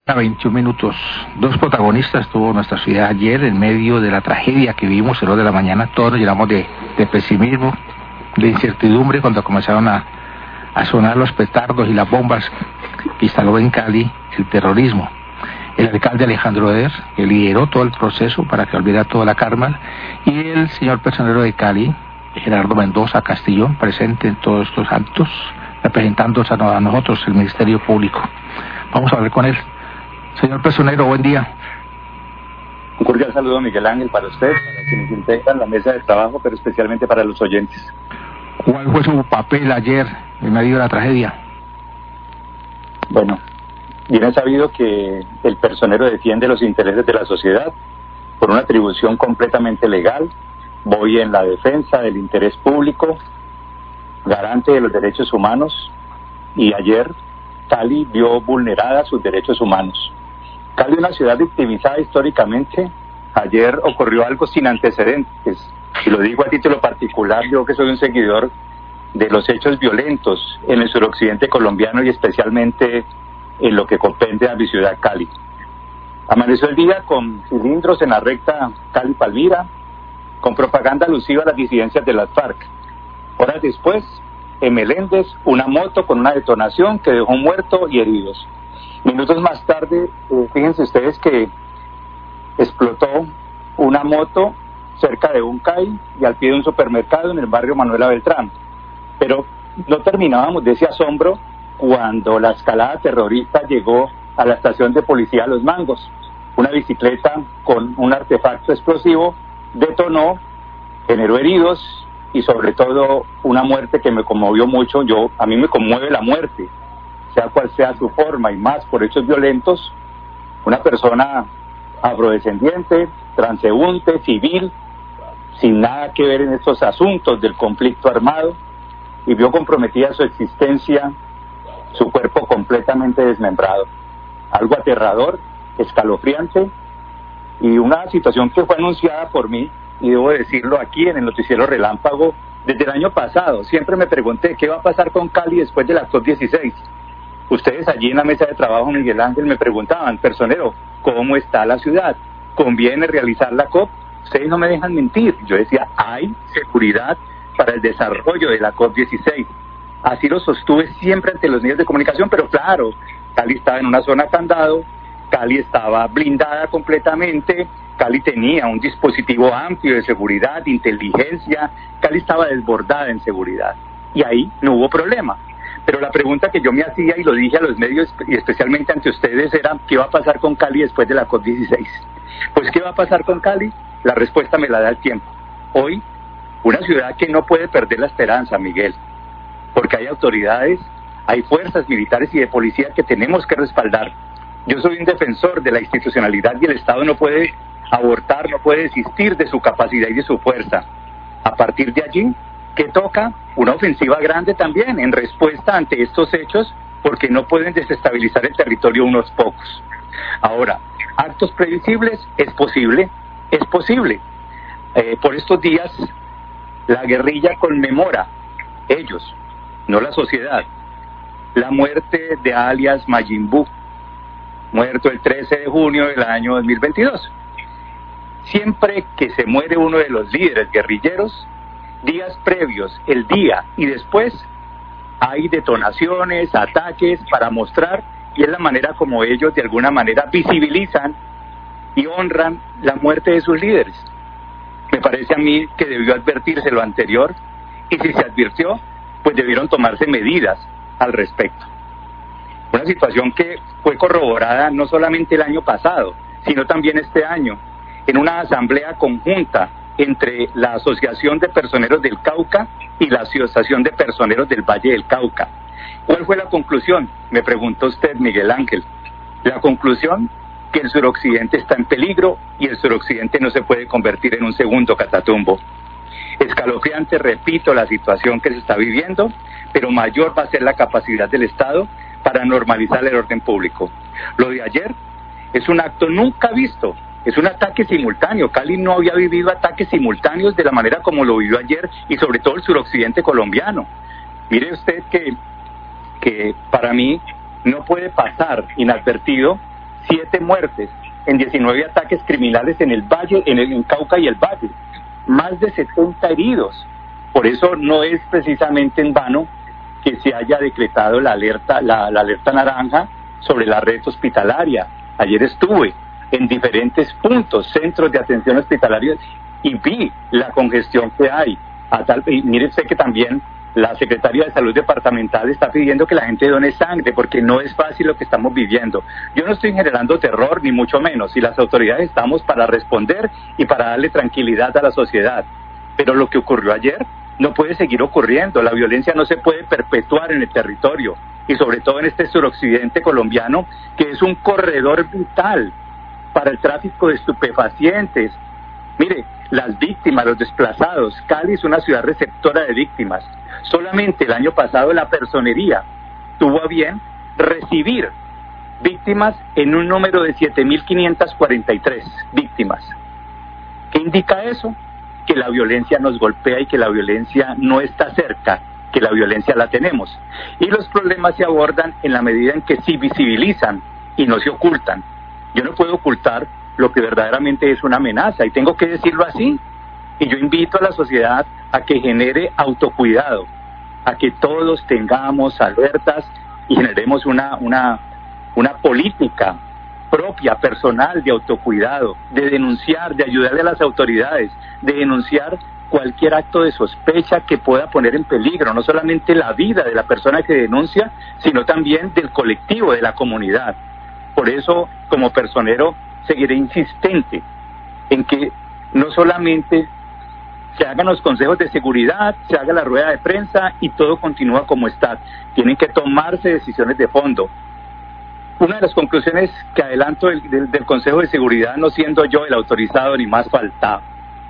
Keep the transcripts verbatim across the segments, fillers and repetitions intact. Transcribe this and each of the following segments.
A veintiún minutos. Dos protagonistas tuvo nuestra ciudad ayer en medio de la tragedia que vimos en hora de la mañana. Todos nos llenamos de, de pesimismo, de incertidumbre cuando comenzaron a, a sonar los petardos y las bombas que instaló en Cali el terrorismo. El alcalde Alejandro Eder, que lideró todo el proceso para que olvidara toda la karma, y el señor personero de Cali, Gerardo Mendoza Castillón, presente en todos estos actos, representándonos a, a nosotros, el Ministerio Público. Vamos a hablar con él. Señor personero, buen día. Un cordial saludo, Miguel Ángel, para usted, para quienes integran la mesa de trabajo, pero especialmente para los oyentes. ¿Cuál fue su papel ayer en medio de la tragedia? Bueno, bien es sabido que el personero defiende los intereses de la sociedad por una atribución completamente legal. Voy en la defensa del interés público, garante de los derechos humanos, y ayer Cali vio vulneradas sus derechos humanos. Cali, una ciudad victimizada históricamente, ayer ocurrió algo sin antecedentes, y lo digo a título particular, yo que soy un seguidor de los hechos violentos en el suroccidente colombiano y especialmente en lo que comprende a mi ciudad Cali. Amaneció el día con cilindros en la recta Cali-Palmira, con propaganda alusiva a las disidencias de las FARC. Horas después, en Meléndez, una moto con una detonación que dejó un muerto y heridos. Minutos más tarde, eh, fíjense ustedes que explotó una moto cerca de un C A I y al pie de un supermercado en el barrio Manuela Beltrán. Pero no terminábamos de ese asombro cuando la escalada terrorista llegó a la estación de policía Los Mangos. Una bicicleta con un artefacto explosivo detonó, generó heridos y sobre todo una muerte que me conmovió mucho. Yo, a mí me conmueve la muerte, sea cual sea su forma, y más por hechos violentos. Una persona afrodescendiente, transeúnte, civil, sin nada que ver en estos asuntos del conflicto armado, y vio comprometida su existencia, su cuerpo completamente desmembrado. Algo aterrador, escalofriante, y una situación que fue anunciada por mí, y debo decirlo aquí en el noticiero Relámpago, desde el año pasado. Siempre me pregunté qué va a pasar con Cali después de la COP dieciséis. Ustedes allí en la mesa de trabajo, Miguel Ángel, me preguntaban, personero, ¿cómo está la ciudad? ¿Conviene realizar la COP? Ustedes no me dejan mentir. Yo decía, hay seguridad para el desarrollo de la COP dieciséis. Así lo sostuve siempre ante los medios de comunicación, pero claro, Cali estaba en una zona candado, Cali estaba blindada completamente, Cali tenía un dispositivo amplio de seguridad, de inteligencia, Cali estaba desbordada en seguridad, y ahí no hubo problema. Pero la pregunta que yo me hacía, y lo dije a los medios, y especialmente ante ustedes, era ¿qué va a pasar con Cali después de la COP dieciséis? Pues ¿qué va a pasar con Cali? La respuesta me la da el tiempo. Hoy, una ciudad que no puede perder la esperanza, Miguel, porque hay autoridades, hay fuerzas militares y de policía que tenemos que respaldar. Yo soy un defensor de la institucionalidad y el Estado no puede abortar, no puede desistir de su capacidad y de su fuerza. A partir de allí, ¿qué toca? Una ofensiva grande también en respuesta ante estos hechos, porque no pueden desestabilizar el territorio unos pocos. Ahora, actos previsibles, es posible, es posible. Eh, por estos días, la guerrilla conmemora, ellos, no la sociedad, la muerte de alias Majin Buu, muerto el trece de junio del año dos mil veintidós. Siempre que se muere uno de los líderes guerrilleros, días previos, el día y después, hay detonaciones, ataques para mostrar, y es la manera como ellos de alguna manera visibilizan y honran la muerte de sus líderes. Me parece a mí que debió advertirse lo anterior, y si se advirtió, pues debieron tomarse medidas al respecto. Una situación que fue corroborada no solamente el año pasado, sino también este año, en una asamblea conjunta entre la Asociación de Personeros del Cauca y la Asociación de Personeros del Valle del Cauca. ¿Cuál fue la conclusión? Me preguntó usted, Miguel Ángel. La conclusión, que el suroccidente está en peligro y el suroccidente no se puede convertir en un segundo Catatumbo. Escalofriante, repito, la situación que se está viviendo, pero mayor va a ser la capacidad del Estado para normalizar el orden público. Lo de ayer es un acto nunca visto, es un ataque simultáneo. Cali no había vivido ataques simultáneos de la manera como lo vivió ayer, y sobre todo el suroccidente colombiano. Mire usted que, que para mí no puede pasar inadvertido siete muertes en diecinueve ataques criminales en el Valle, en el en Cauca y el Valle, más de setenta heridos. Por eso no es precisamente en vano que se haya decretado la alerta, la, la alerta naranja sobre la red hospitalaria. Ayer estuve en diferentes puntos, centros de atención hospitalaria, y vi la congestión que hay. A tal, y mire usted que también la Secretaría de Salud Departamental está pidiendo que la gente done sangre, porque no es fácil lo que estamos viviendo. Yo no estoy generando terror, ni mucho menos, y las autoridades estamos para responder y para darle tranquilidad a la sociedad. Pero lo que ocurrió ayer no puede seguir ocurriendo. La violencia no se puede perpetuar en el territorio, y sobre todo en este suroccidente colombiano, que es un corredor vital para el tráfico de estupefacientes. Mire, las víctimas, los desplazados, Cali es una ciudad receptora de víctimas. Solamente el año pasado la personería tuvo a bien recibir víctimas en un número de siete mil quinientas cuarenta y tres víctimas. ¿Qué indica eso? Que la violencia nos golpea y que la violencia no está cerca, que la violencia la tenemos. Y los problemas se abordan en la medida en que se visibilizan y no se ocultan. Yo no puedo ocultar lo que verdaderamente es una amenaza, y tengo que decirlo así. Y yo invito a la sociedad a que genere autocuidado, a que todos tengamos alertas y generemos una, una, una política propia, personal, de autocuidado, de denunciar, de ayudarle a las autoridades, de denunciar cualquier acto de sospecha que pueda poner en peligro no solamente la vida de la persona que denuncia, sino también del colectivo, de la comunidad. Por eso, como personero, seguiré insistente en que no solamente se hagan los consejos de seguridad, se haga la rueda de prensa y todo continúa como está. Tienen que tomarse decisiones de fondo. Una de las conclusiones que adelanto del, del, del Consejo de Seguridad, no siendo yo el autorizado ni más faltaba,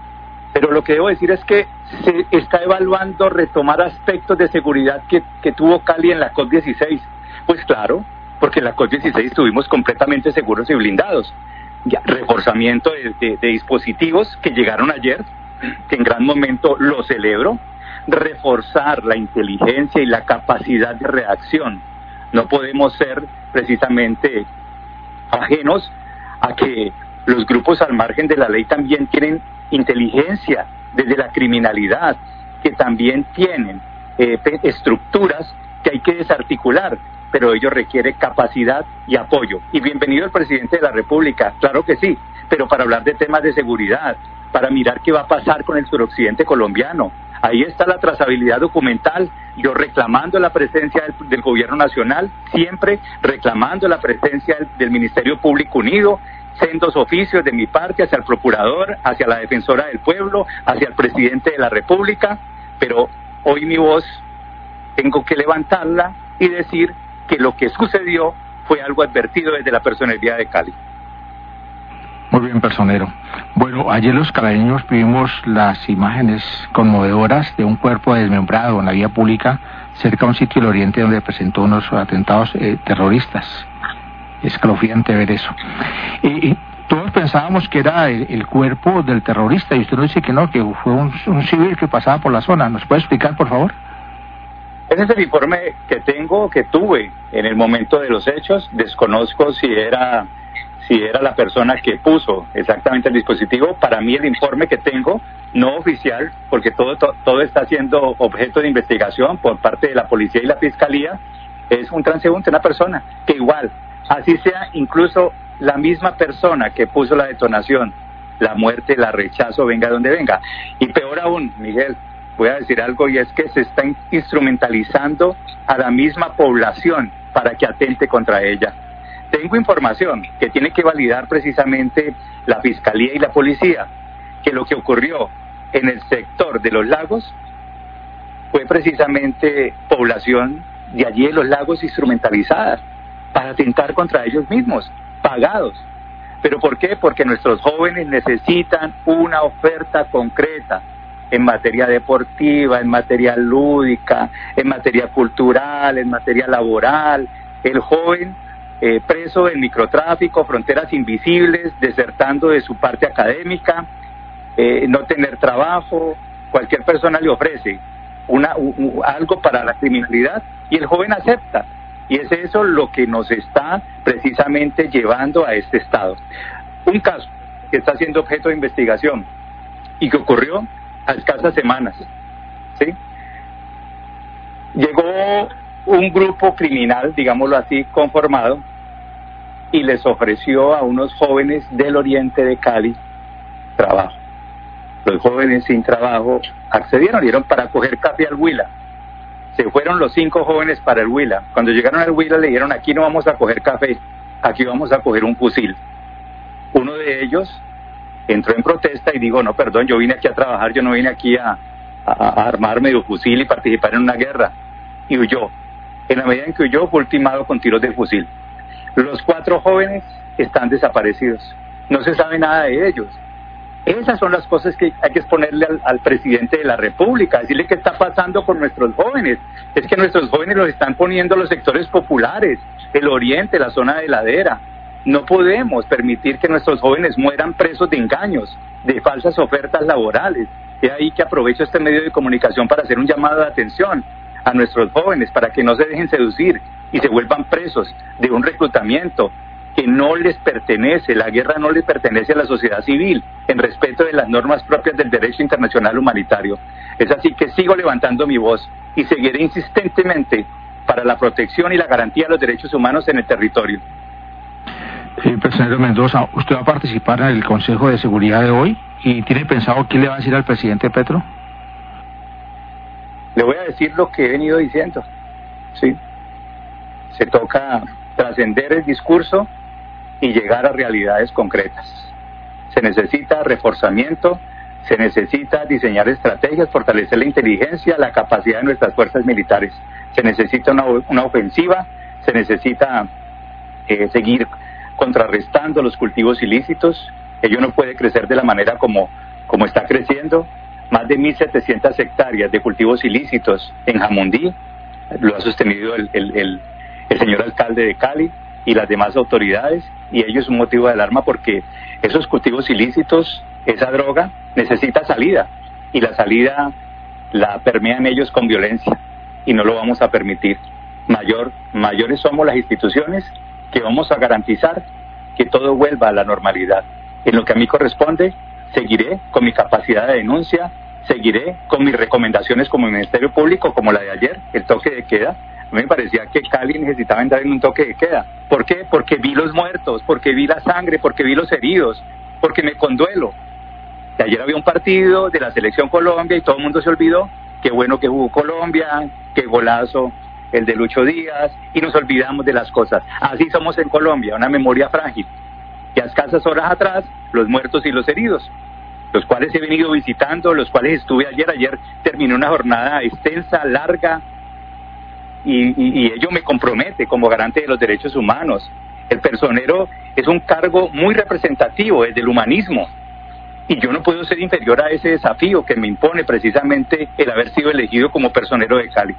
pero lo que debo decir es que se está evaluando retomar aspectos de seguridad que, que tuvo Cali en la COP dieciséis. Pues claro, porque en la COP dieciséis estuvimos completamente seguros y blindados. Ya, reforzamiento de, de, de dispositivos que llegaron ayer, que en gran momento lo celebro. Reforzar la inteligencia y la capacidad de reacción. No podemos ser precisamente ajenos a que los grupos al margen de la ley también tienen inteligencia desde la criminalidad, que también tienen eh, estructuras que hay que desarticular, pero ello requiere capacidad y apoyo. Y bienvenido el presidente de la República, claro que sí, pero para hablar de temas de seguridad, para mirar qué va a pasar con el suroccidente colombiano. Ahí está la trazabilidad documental, yo reclamando la presencia del, del gobierno nacional, siempre reclamando la presencia del, del Ministerio Público Unido, sendos oficios de mi parte hacia el procurador, hacia la defensora del pueblo, hacia el presidente de la República, pero hoy mi voz tengo que levantarla y decir que lo que sucedió fue algo advertido desde la personería de Cali. Muy bien, personero. Bueno, ayer los caleños vimos las imágenes conmovedoras de un cuerpo desmembrado en la vía pública cerca de un sitio del oriente donde presentó unos atentados eh, terroristas. Escalofriante ver eso. Y, y todos pensábamos que era el, el cuerpo del terrorista, y usted nos dice que no, que fue un, un civil que pasaba por la zona. ¿Nos puede explicar, por favor? Ese es el informe que tengo, que tuve en el momento de los hechos. Desconozco si era si era la persona que puso exactamente el dispositivo. Para mí el informe que tengo, no oficial, porque todo, todo, todo está siendo objeto de investigación por parte de la policía y la fiscalía, es un transeúnte, una persona que igual, así sea incluso la misma persona que puso la detonación, la muerte, la rechazo, venga donde venga. Y peor aún, Miguel, voy a decir algo, y es que se está instrumentalizando a la misma población para que atente contra ella. Tengo información que tiene que validar precisamente la Fiscalía y la Policía, que lo que ocurrió en el sector de los lagos fue precisamente población de allí de los lagos instrumentalizada para atentar contra ellos mismos, pagados. ¿Pero por qué? Porque nuestros jóvenes necesitan una oferta concreta en materia deportiva, en materia lúdica, en materia cultural, en materia laboral. El joven eh, preso del microtráfico, fronteras invisibles, desertando de su parte académica, eh, no tener trabajo, cualquier persona le ofrece una, un, algo para la criminalidad y el joven acepta. Y es eso lo que nos está precisamente llevando a este estado. Un caso que está siendo objeto de investigación y que ocurrió a escasas semanas, ¿sí? Llegó un grupo criminal, digámoslo así, conformado, y les ofreció a unos jóvenes del oriente de Cali trabajo. Los jóvenes sin trabajo accedieron, dieron para coger café al Huila. Se fueron los cinco jóvenes para el Huila. Cuando llegaron al Huila le dijeron: aquí no vamos a coger café, aquí vamos a coger un fusil. Uno de ellos entró en protesta y dijo: no, perdón, yo vine aquí a trabajar, yo no vine aquí a, a, a armarme de un fusil y participar en una guerra. Y huyó. En la medida en que huyó, fue ultimado con tiros de fusil. Los cuatro jóvenes están desaparecidos. No se sabe nada de ellos. Esas son las cosas que hay que exponerle al, al presidente de la República, decirle qué está pasando con nuestros jóvenes. Es que nuestros jóvenes los están poniendo los sectores populares, el oriente, la zona de ladera. No podemos permitir que nuestros jóvenes mueran presos de engaños, de falsas ofertas laborales. Es ahí que aprovecho este medio de comunicación para hacer un llamado de atención a nuestros jóvenes, para que no se dejen seducir y se vuelvan presos de un reclutamiento que no les pertenece. La guerra no le pertenece a la sociedad civil, en respeto de las normas propias del derecho internacional humanitario. Es así que sigo levantando mi voz y seguiré insistentemente para la protección y la garantía de los derechos humanos en el territorio. Sí, presidente Mendoza, ¿usted va a participar en el Consejo de Seguridad de hoy? ¿Y tiene pensado qué le va a decir al presidente Petro? Le voy a decir lo que he venido diciendo, ¿sí? Se toca trascender el discurso y llegar a realidades concretas. Se necesita reforzamiento, se necesita diseñar estrategias, fortalecer la inteligencia, la capacidad de nuestras fuerzas militares. Se necesita una, una ofensiva, se necesita eh, seguir contrarrestando los cultivos ilícitos. Ello no puede crecer de la manera como, como está creciendo. Más de mil setecientas hectáreas de cultivos ilícitos en Jamundí, lo ha sostenido el, el, el, el señor alcalde de Cali y las demás autoridades, y ello es un motivo de alarma porque esos cultivos ilícitos, esa droga, necesita salida, y la salida la permean ellos con violencia, y no lo vamos a permitir. Mayor, mayores somos las instituciones que vamos a garantizar que todo vuelva a la normalidad. En lo que a mí corresponde, seguiré con mi capacidad de denuncia, seguiré con mis recomendaciones como Ministerio Público, como la de ayer, el toque de queda. A mí me parecía que Cali necesitaba entrar en un toque de queda. ¿Por qué? Porque vi los muertos, porque vi la sangre, porque vi los heridos, porque me conduelo. De ayer había un partido de la Selección Colombia y todo el mundo se olvidó. Qué bueno que jugó Colombia, qué golazo el de Lucho Díaz, y nos olvidamos de las cosas. Así somos en Colombia, una memoria frágil. Y a escasas horas atrás, los muertos y los heridos, los cuales he venido visitando, los cuales estuve ayer. Ayer terminé una jornada extensa, larga, y, y, y ello me compromete como garante de los derechos humanos. El personero es un cargo muy representativo desde el humanismo, y yo no puedo ser inferior a ese desafío que me impone precisamente el haber sido elegido como personero de Cali.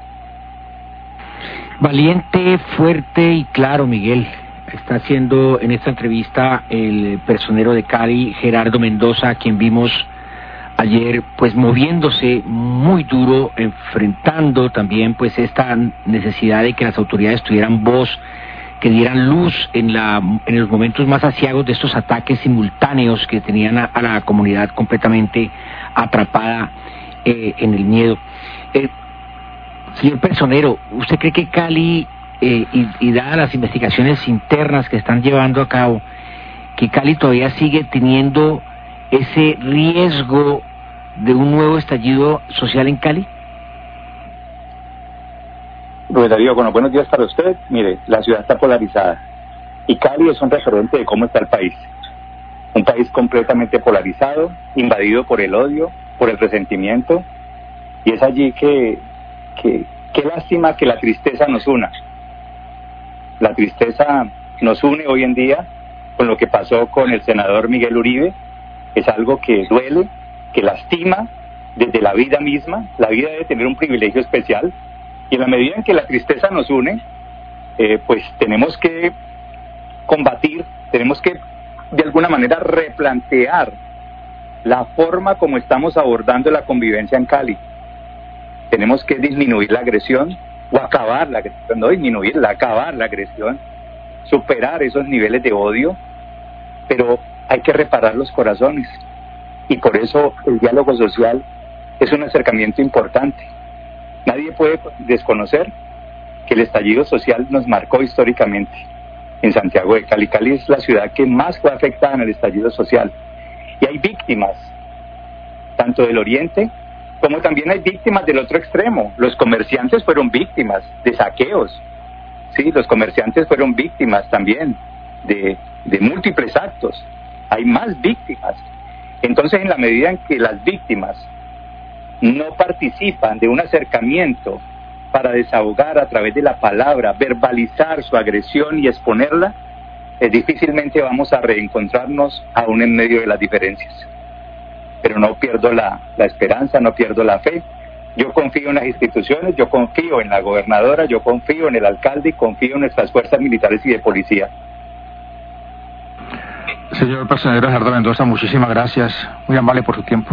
Valiente, fuerte y claro, Miguel. Está haciendo en esta entrevista el personero de Cali, Gerardo Mendoza, a quien vimos ayer pues moviéndose muy duro, enfrentando también pues esta necesidad de que las autoridades tuvieran voz, que dieran luz en la en los momentos más aciagos de estos ataques simultáneos que tenían a, a la comunidad completamente atrapada eh, en el miedo. Eh, señor personero, ¿usted cree que Cali, eh, y, y dadas las investigaciones internas que están llevando a cabo, que Cali todavía sigue teniendo ese riesgo de un nuevo estallido social en Cali? Rubén Darío, bueno, buenos días para usted. Mire, la ciudad está polarizada y Cali es un referente de cómo está el país. Un país completamente polarizado, invadido por el odio, por el resentimiento, y es allí que, que qué lástima que la tristeza nos una. La tristeza nos une hoy en día con lo que pasó con el senador Miguel Uribe. Es algo que duele, que lastima desde la vida misma. La vida debe tener un privilegio especial, y en la medida en que la tristeza nos une, eh, pues tenemos que combatir, tenemos que de alguna manera replantear la forma como estamos abordando la convivencia en Cali. Tenemos que disminuir la agresión, o acabar la agresión, no disminuirla, acabar la agresión, superar esos niveles de odio, pero hay que reparar los corazones, y por eso el diálogo social es un acercamiento importante. Nadie puede desconocer que el estallido social nos marcó históricamente en Santiago de Cali. Cali es la ciudad que más fue afectada en el estallido social, y hay víctimas, tanto del oriente, como también hay víctimas del otro extremo. Los comerciantes fueron víctimas de saqueos, sí, los comerciantes fueron víctimas también de, de múltiples actos. Hay más víctimas. Entonces, en la medida en que las víctimas no participan de un acercamiento para desahogar a través de la palabra, verbalizar su agresión y exponerla, eh, difícilmente vamos a reencontrarnos aún en medio de las diferencias. Pero no pierdo la, la esperanza, no pierdo la fe. Yo confío en las instituciones, yo confío en la gobernadora, yo confío en el alcalde y confío en nuestras fuerzas militares y de policía. Señor personero Gerardo Mendoza, muchísimas gracias, muy amable por su tiempo.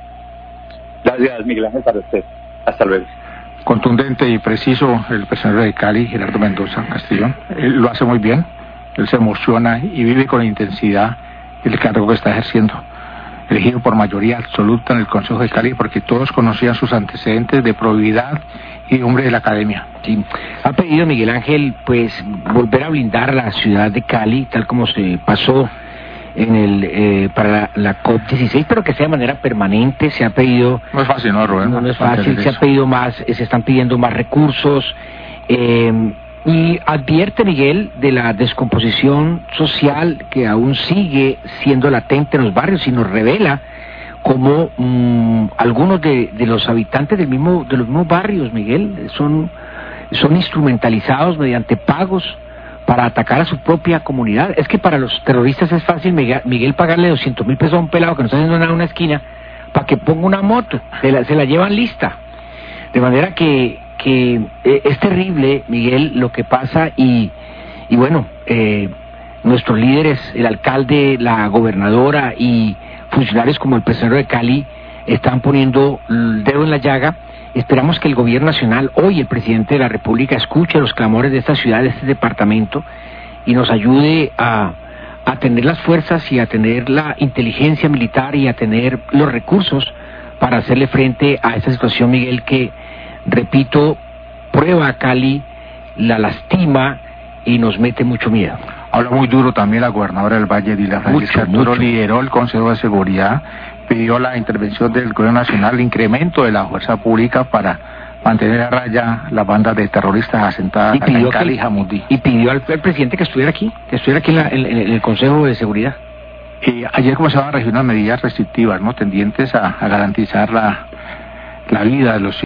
Gracias, Miguel Ángel, para usted. Hasta luego. Contundente y preciso el personero de Cali, Gerardo Mendoza Castellón. Él lo hace muy bien, él se emociona y vive con intensidad el cargo que está ejerciendo. Elegido por mayoría absoluta en el Consejo de Cali, porque todos conocían sus antecedentes de probidad y hombre de la academia. Sí. Ha pedido Miguel Ángel, pues, volver a blindar la ciudad de Cali, tal como se pasó en el eh, para la, la COP dieciséis, pero que sea de manera permanente. Se ha pedido... No es fácil, ¿no, Rubén? No, no es fácil, se ha pedido más, se están pidiendo más recursos, eh, y advierte Miguel de la descomposición social que aún sigue siendo latente en los barrios, y nos revela cómo mmm, algunos de, de los habitantes del mismo de los mismos barrios, Miguel, son, son instrumentalizados mediante pagos para atacar a su propia comunidad. Es que para los terroristas es fácil, Miguel, pagarle doscientos mil pesos a un pelado que no está haciendo nada en una esquina para que ponga una moto, se la, se la llevan lista. De manera que, que eh, es terrible, Miguel, lo que pasa, y, y bueno, eh, nuestros líderes, el alcalde, la gobernadora y funcionarios como el personero de Cali están poniendo el dedo en la llaga. Esperamos que el gobierno nacional, hoy el presidente de la República, escuche los clamores de esta ciudad, de este departamento, y nos ayude a, a tener las fuerzas y a tener la inteligencia militar y a tener los recursos para hacerle frente a esta situación, Miguel, que, repito, prueba a Cali, la lastima y nos mete mucho miedo. Habla muy duro también la gobernadora del Valle, Dilia Francisca Arturo, lideró el Consejo de Seguridad, pidió la intervención del gobierno nacional, el incremento de la fuerza pública para mantener a raya las bandas de terroristas asentadas en Cali y Jamundí. Y pidió al, al presidente que estuviera aquí, que estuviera aquí en, la, en, en el Consejo de Seguridad. Y ayer comenzaban a regir unas medidas restrictivas, ¿no?, tendientes a, a garantizar la, la vida de los